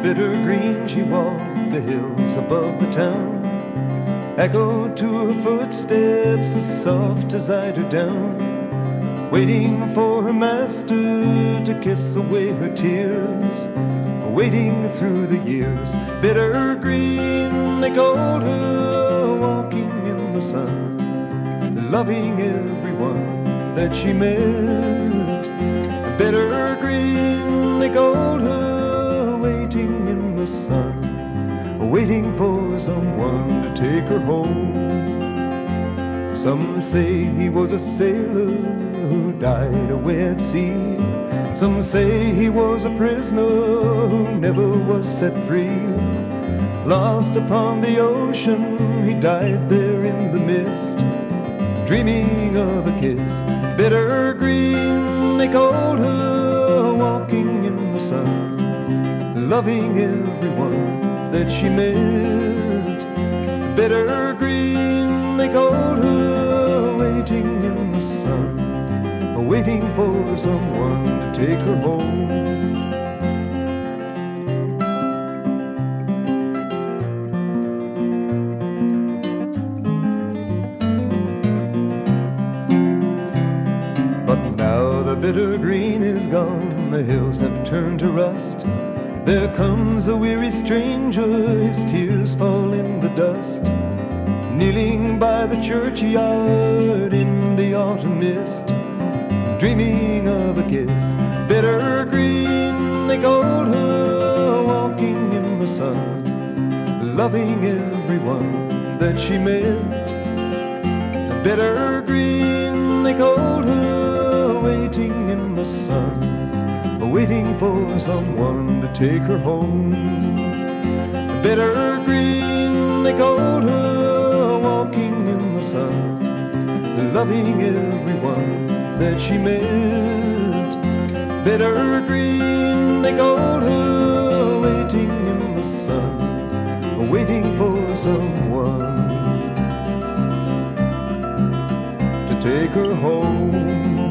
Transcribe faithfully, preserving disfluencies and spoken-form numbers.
bitter green she walked the hills above the town. Echoed to her footsteps as soft as eyed her down, waiting for her master to kiss away her tears. Waiting through the years, bitter green, they called her, walking in the sun, loving everyone that she met. Bitter green, they called her, waiting in the sun, waiting for someone to take her home. Some say he was a sailor who died away at sea. Some say he was a prisoner who never was set free. Lost upon the ocean, he died there in the mist, dreaming of a kiss. Bitter green, they called her, walking in the sun, loving everyone that she met. Bitter green, they called her, waiting in the sun, waiting for someone to take her home. But now the bitter green is gone, the hills have turned to rust. There comes a weary stranger, his tears fall in the dust, kneeling by the churchyard in the autumn mist, dreaming of a kiss. Bitter green, they called her, walking in the sun, loving everyone that she met. Bitter green, they called her, waiting in the sun, waiting for someone to take her home. Bitter green, they called her, walking in the sun, loving everyone that she met. Bitter green, they called her, waiting in the sun, waiting for someone to take her home.